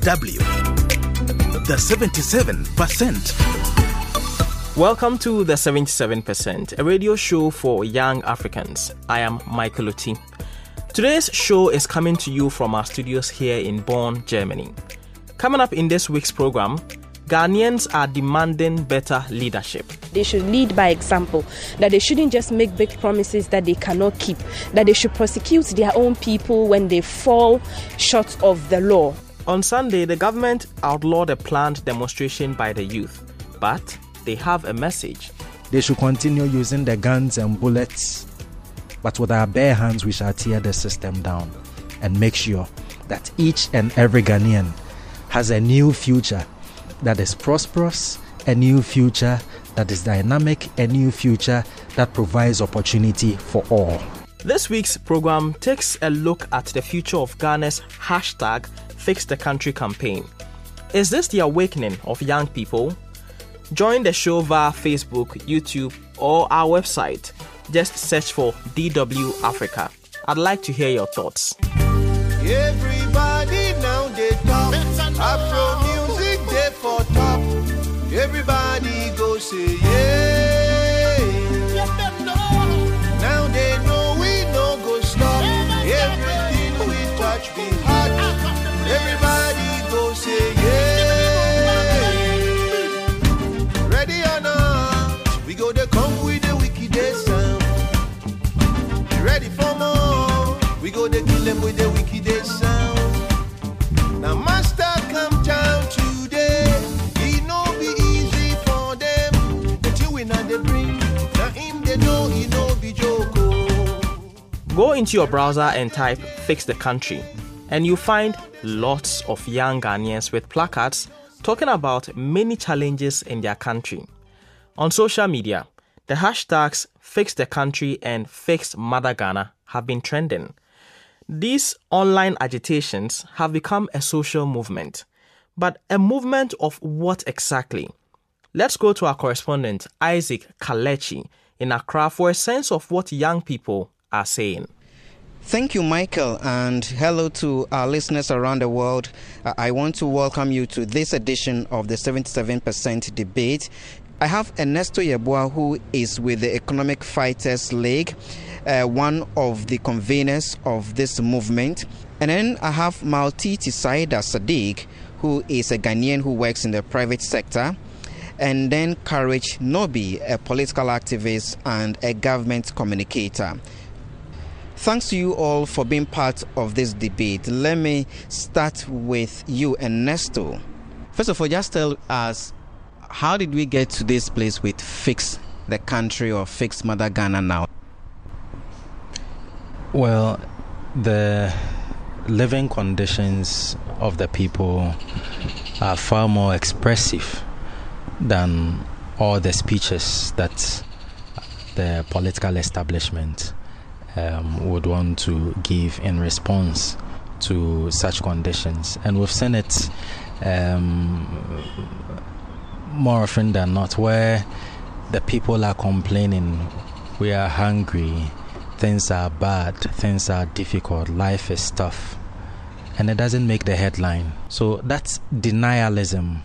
DW. The 77%. Welcome to The 77%, a radio show for young Africans. I am Michael Oti. Today's show is coming to you from our studios here in Bonn, Germany. Coming up in this week's program, Ghanaians are demanding better leadership. They should lead by example, that they shouldn't just make big promises that they cannot keep, that they should prosecute their own people when they fall short of the law. On Sunday, the government outlawed a planned demonstration by the youth, but they have a message. They should continue using the guns and bullets, but with our bare hands we shall tear the system down and make sure that each and every Ghanaian has a new future that is prosperous, a new future that is dynamic, a new future that provides opportunity for all. This week's program takes a look at the future of Ghana's hashtag Fix the Country campaign. Is this the awakening of young people? Join the show via Facebook, YouTube, or our website. Just search for DW Africa. I'd like to hear your thoughts. Everybody now they talk. Afro music they for top. Everybody go say yeah. Now they know we no go stop. Everything we touch be hot. Everybody go say yeah. Ready or not, we go to come with the wicked sound. Ready for more, we go to kill them with the wicked sound. Now master come down today. It no be easy for them. Until we not the bring. Now him they know he no be joke. Go into your browser and type Fix the Country, and you find lots of young Ghanaians with placards talking about many challenges in their country. On social media, the hashtags Fix the Country and Fix Mother Ghana have been trending. These online agitations have become a social movement. But a movement of what exactly? Let's go to our correspondent Isaac Kalechi in Accra for a sense of what young people are saying. Thank you, Michael, and hello to our listeners around the world. I want to welcome you to this edition of the 77% debate. I have Ernesto Yeboah, who is with the Economic Fighters League, one of the conveners of this movement. And then I have Maltiti Saida Sadiq, who is a Ghanaian who works in the private sector. And then Courage Nobi, a political activist and a government communicator. Thanks to you all for being part of this debate. Let me start with you, Ernesto. First of all, just tell us, how did we get to this place with Fix the Country or Fix Mother Ghana now? Well, the living conditions of the people are far more expressive than all the speeches that the political establishment would want to give in response to such conditions. And we've seen it more often than not, where the people are complaining, we are hungry, things are bad, things are difficult, life is tough, and it doesn't make the headline. So that's denialism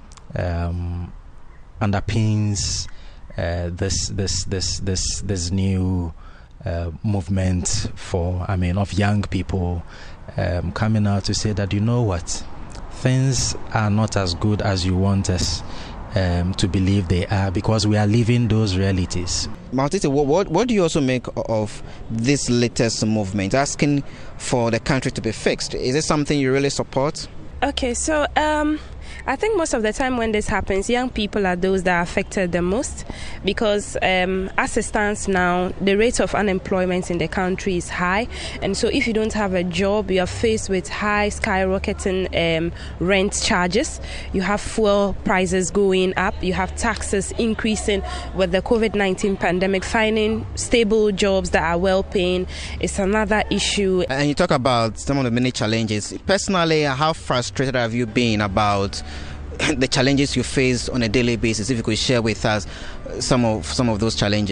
underpins this new movement of young people coming out to say that, you know what, things are not as good as you want us to believe they are, because we are living those realities. Maltiti, what do you also make of this latest movement, asking for the country to be fixed? Is it something you really support? Okay, so I think most of the time when this happens, young people are those that are affected the most, because as it stands now, the rate of unemployment in the country is high, and so if you don't have a job, you are faced with high skyrocketing rent charges, you have fuel prices going up, you have taxes increasing with the COVID-19 pandemic. Finding stable jobs that are well paying is another issue. And you talk about some of the many challenges. Personally, how frustrated have you been about the challenges you face on a daily basis? If you could share with us some of those challenges.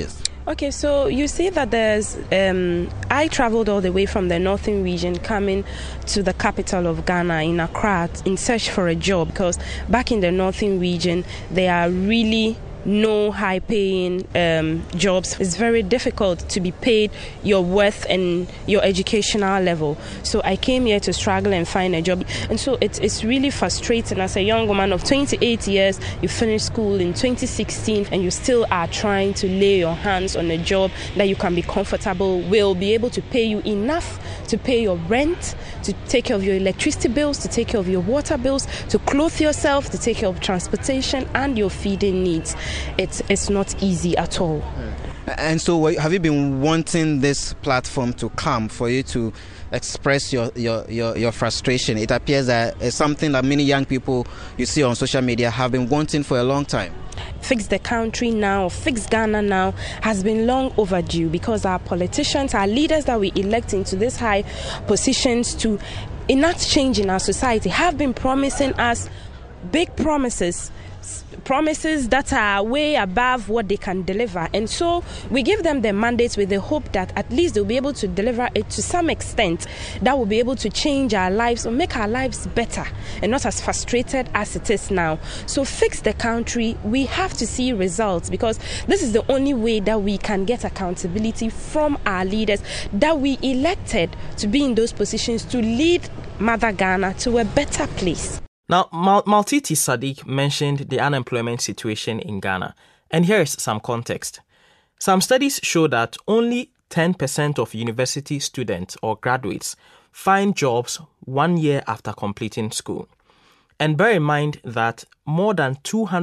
Okay, so you see that there's, I traveled all the way from the northern region coming to the capital of Ghana in Accra in search for a job, because back in the northern region, there are really no high-paying jobs. It's very difficult to be paid your worth and your educational level. So I came here to struggle and find a job. And so it's really frustrating as a young woman of 28 years. You finished school in 2016 and you still are trying to lay your hands on a job that you can be comfortable, will be able to pay you enough to pay your rent, to take care of your electricity bills, to take care of your water bills, to clothe yourself, to take care of transportation and your feeding needs. It's not easy at all. And so have you been wanting this platform to come for you to express your frustration? It appears that it's something that many young people you see on social media have been wanting for a long time. Fix the country now, fix Ghana now has been long overdue, because our politicians, our leaders that we elect into these high positions to enact change in our society have been promising us big promises that are way above what they can deliver. And so we give them their mandates with the hope that at least they'll be able to deliver it to some extent that will be able to change our lives or make our lives better and not as frustrated as it is now. So fix the country. We have to see results, because this is the only way that we can get accountability from our leaders that we elected to be in those positions to lead Mother Ghana to a better place. Now, Maltiti Sadiq mentioned the unemployment situation in Ghana, and here is some context. Some studies show that only 10% of university students or graduates find jobs 1 year after completing school. And bear in mind that more than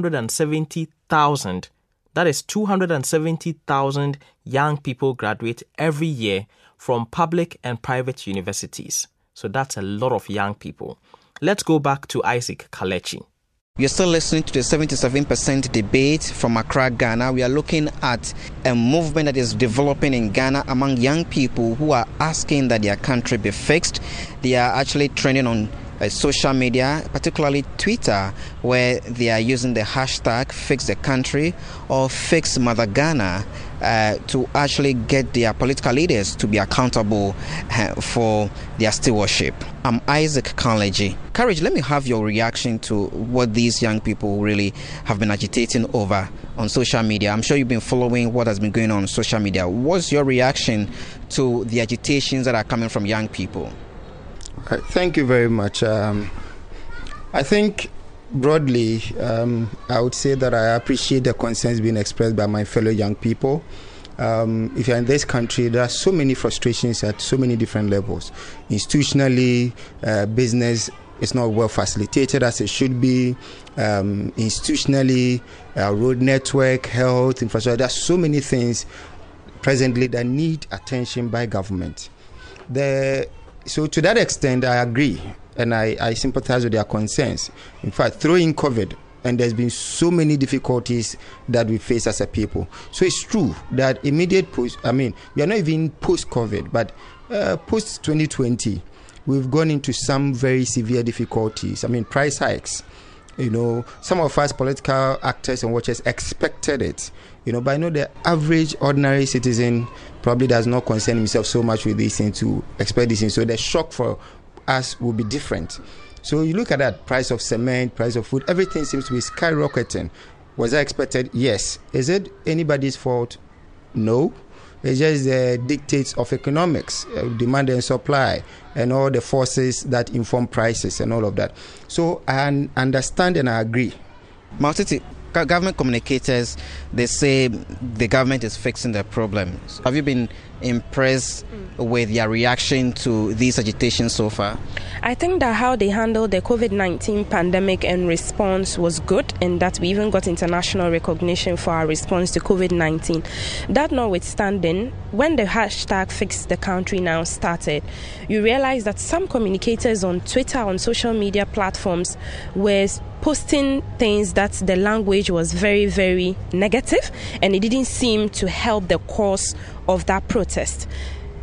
270,000, that is 270,000 young people graduate every year from public and private universities. So that's a lot of young people. Let's go back to Isaac Kalechi. You're still listening to the 77% debate from Accra, Ghana. We are looking at a movement that is developing in Ghana among young people who are asking that their country be fixed. They are actually trending on social media, particularly Twitter, where they are using the hashtag Fix the Country or Fix Mother Ghana to actually get their political leaders to be accountable for their stewardship. I'm Isaac Kalechi. Courage, let me have your reaction to what these young people really have been agitating over on social media. I'm sure you've been following what has been going on social media. What's your reaction to the agitations that are coming from young people? Thank you very much. I think broadly, I would say that I appreciate the concerns being expressed by my fellow young people. If you're in this country, there are so many frustrations at so many different levels. Institutionally, business is not well facilitated as it should be. Institutionally, road network, health, infrastructure, there are so many things presently that need attention by government. So to that extent, I agree, and I sympathize with their concerns. In fact, throw in COVID, and there's been so many difficulties that we face as a people. So it's true that we are not even post-COVID, but post-2020, we've gone into some very severe difficulties. Price hikes. Some of us political actors and watchers expected it. But I know the average ordinary citizen probably does not concern himself so much with this thing to expect this thing. So the shock for us will be different. So you look at that, price of cement, price of food, everything seems to be skyrocketing. Was that expected? Yes. Is it anybody's fault? No. It's just the dictates of economics, demand and supply, and all the forces that inform prices and all of that. So I understand and I agree. Maltiti, government communicators, they say the government is fixing the problems. Have you been impressed with their reaction to these agitations so far? I think that how they handled the COVID-19 pandemic and response was good, and that we even got international recognition for our response to COVID-19. That notwithstanding, when the hashtag Fix the Country now started, you realize that some communicators on Twitter, on social media platforms, were posting things that the language was very, very negative, and it didn't seem to help the cause of that protest.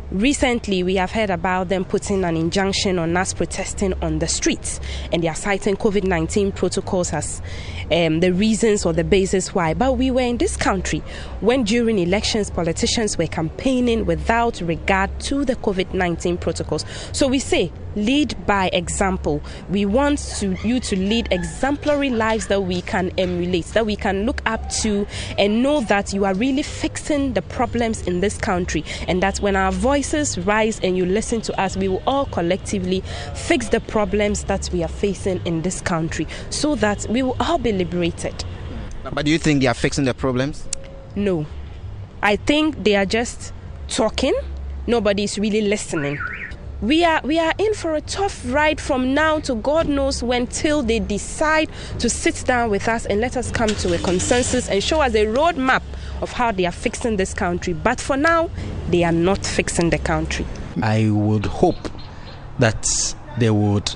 Recently, we have heard about them putting an injunction on us protesting on the streets, and they are citing COVID-19 protocols as the reasons or the basis why. But we were in this country when during elections, politicians were campaigning without regard to the COVID-19 protocols. So we say, lead by example. We want you to lead exemplary lives that we can emulate, that we can look up to and know that you are really fixing the problems in this country, and that when our voices rise and you listen to us, we will all collectively fix the problems that we are facing in this country so that we will all be liberated. But do you think they are fixing the problems? No. I think they are just talking. Nobody is really listening. We are in for a tough ride from now to God knows when, till they decide to sit down with us and let us come to a consensus and show us a roadmap of how they are fixing this country. But for now, they are not fixing the country. I would hope that they would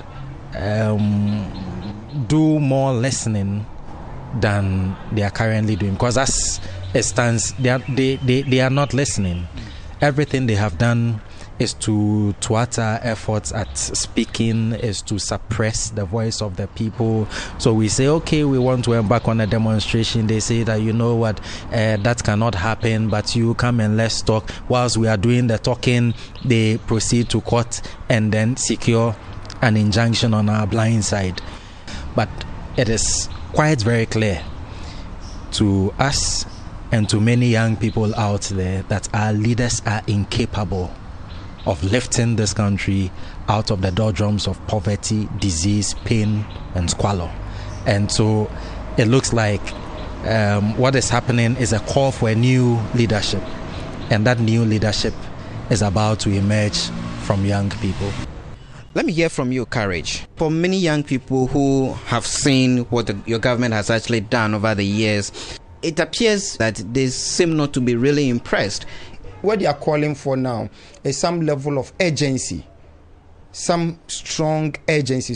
do more listening than they are currently doing, because as it stands, they are not listening. Everything they have done is to thwart our efforts at speaking, is to suppress the voice of the people. So we say, okay, we want to embark on a demonstration. They say that, you know what, that cannot happen, but you come and let's talk. Whilst we are doing the talking, they proceed to court and then secure an injunction on our blind side. But it is quite very clear to us and to many young people out there that our leaders are incapable of lifting this country out of the doldrums of poverty, disease, pain, and squalor. And so it looks like what is happening is a call for a new leadership. And that new leadership is about to emerge from young people. Let me hear from you, Courage. For many young people who have seen what your government has actually done over the years, it appears that they seem not to be really impressed. What they are calling for now is some level of urgency, some strong urgency,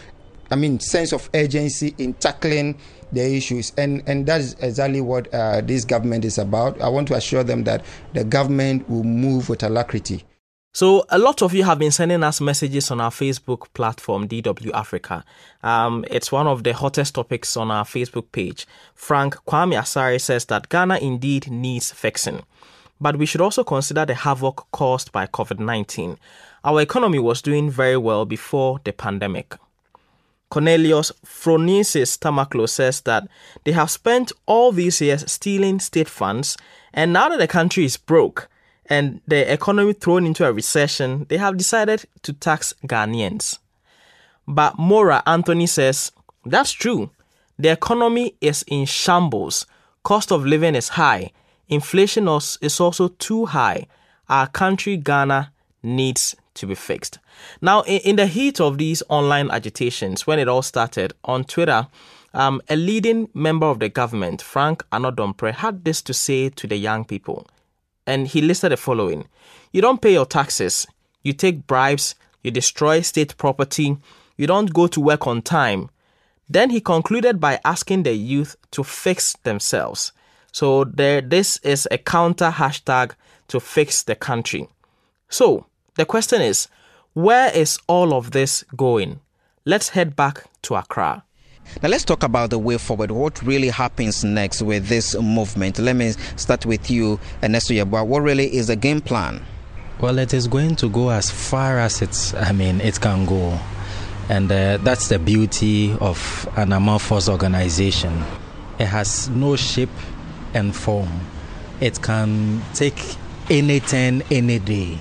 sense of urgency in tackling the issues. And that is exactly what this government is about. I want to assure them that the government will move with alacrity. So a lot of you have been sending us messages on our Facebook platform, DW Africa. It's one of the hottest topics on our Facebook page. Frank Kwame Asare says that Ghana indeed needs fixing, but we should also consider the havoc caused by COVID-19. Our economy was doing very well before the pandemic. Cornelius Phronesis Tamaklo says that they have spent all these years stealing state funds, and now that the country is broke and the economy thrown into a recession, they have decided to tax Ghanaians. But Mora Anthony says, that's true. The economy is in shambles. Cost of living is high. Inflation is also too high. Our country, Ghana, needs to be fixed. Now, in the heat of these online agitations, when it all started, on Twitter, a leading member of the government, Frank Anodompre, had this to say to the young people. And he listed the following: you don't pay your taxes, you take bribes, you destroy state property, you don't go to work on time. Then he concluded by asking the youth to fix themselves. So this is a counter hashtag to fix the country. So the question is, where is all of this going? Let's head back to Accra. Now let's talk about the way forward. What really happens next with this movement? Let me start with you, Ernesto Yeboah. What really is the game plan? Well, it is going to go as far as it can go. And that's the beauty of an amorphous organization. It has no shape and form. It can take any turn, any day.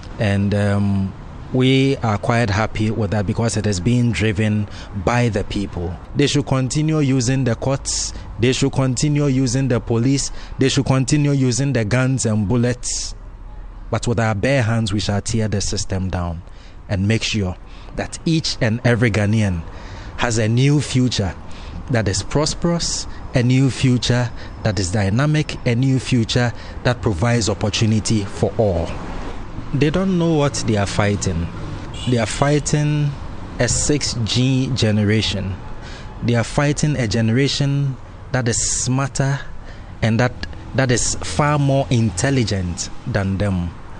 And we are quite happy with that because it is being driven by the people. They should continue using the courts. They should continue using the police. They should continue using the guns and bullets. But with our bare hands, we shall tear the system down and make sure that each and every Ghanaian has a new future that is prosperous, a new future that is dynamic, a new future that provides opportunity for all. They don't know what they are fighting. They are fighting a 6G generation. They are fighting a generation that is smarter and that is far more intelligent than them.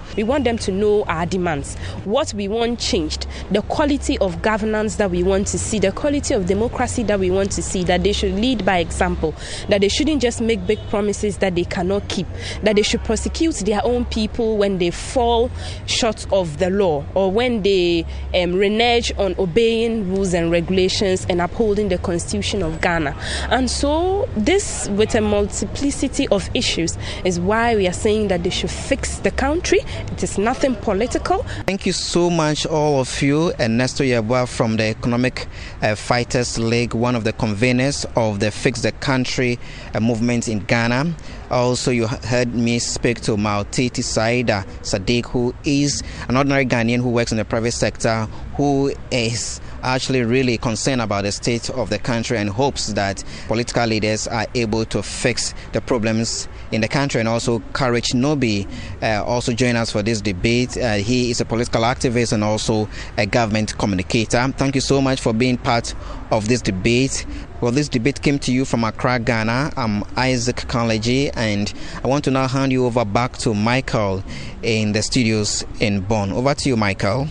We want them to know our demands, what we want changed, the quality of governance that we want to see, the quality of democracy that we want to see, that they should lead by example, that they shouldn't just make big promises that they cannot keep, that they should prosecute their own people when they fall short of the law or when they renege on obeying rules and regulations and upholding the Constitution of Ghana. And so this, with a multiplicity of issues, is why we are saying that they should fix the country. It is nothing political. Thank you so much, all of you. Ernesto Yeboah from the Economic Fighters League, one of the conveners of the Fix the Country movement in Ghana. Also, you heard me speak to Mautiti Saida Sadiq, who is an ordinary Ghanaian who works in the private sector, who is actually really concerned about the state of the country and hopes that political leaders are able to fix the problems in the country. And also Courage Nobi also joined us for this debate. He is a political activist and also a government communicator. Thank you so much for being part of this debate. Well, this debate came to you from Accra, Ghana. I'm Isaac Kanleji, and I want to now hand you over back to Michael in the studios in Bonn. Over to you, Michael.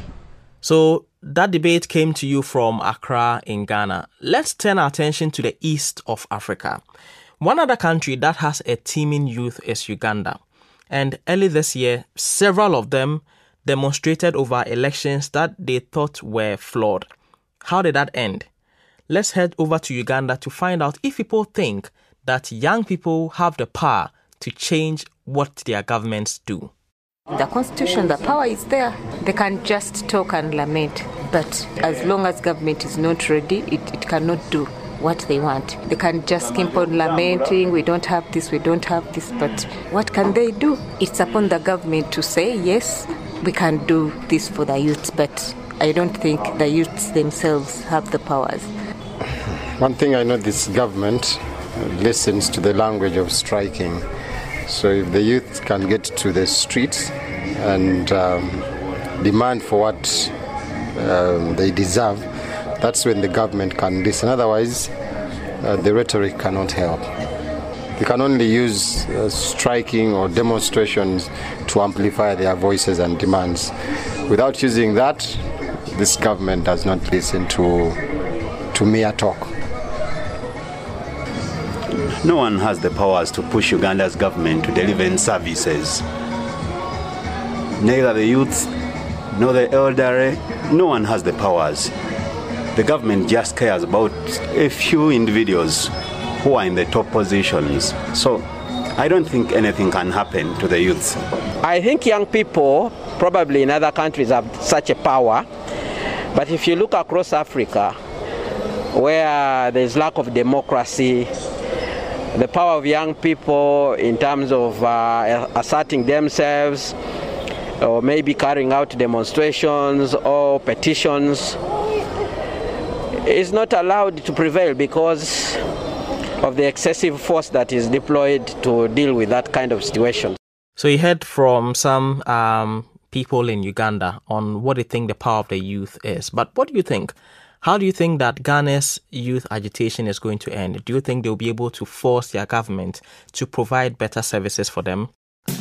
So that debate came to you from Accra in Ghana. Let's turn our attention to the east of Africa. One other country that has a teeming youth is Uganda. And early this year, several of them demonstrated over elections that they thought were flawed. How did that end? Let's head over to Uganda to find out if people think that young people have the power to change what their governments do. The constitution, the power is there. They can just talk and lament. But as long as government is not ready, it cannot do what they want. They can just keep on lamenting, we don't have this, but what can they do? It's upon the government to say, yes, we can do this for the youth, but I don't think the youths themselves have the powers. One thing I know, this government listens to the language of striking. So if the youth can get to the streets and demand for what they deserve, that's when the government can listen. Otherwise, the rhetoric cannot help. They can only use striking or demonstrations to amplify their voices and demands. Without using that, this government does not listen to mere talk. No one has the powers to push Uganda's government to deliver services. Neither the youth nor the elderly, no one has the powers. The government just cares about a few individuals who are in the top positions. So I don't think anything can happen to the youth. I think young people probably in other countries have such a power. But if you look across Africa, where there's lack of democracy, the power of young people in terms of asserting themselves or maybe carrying out demonstrations or petitions is not allowed to prevail because of the excessive force that is deployed to deal with that kind of situation. So you heard from some people in Uganda on what they think the power of the youth is. But what do you think? How do you think that Ghana's youth agitation is going to end? Do you think they'll be able to force their government to provide better services for them?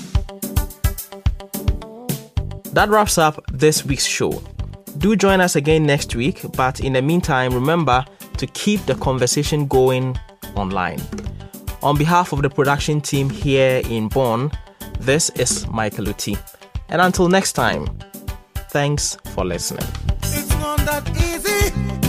That wraps up this week's show. Do join us again next week, but in the meantime, remember to keep the conversation going online. On behalf of the production team here in Bonn, this is Michael Uti. And until next time, thanks for listening. It's not that easy.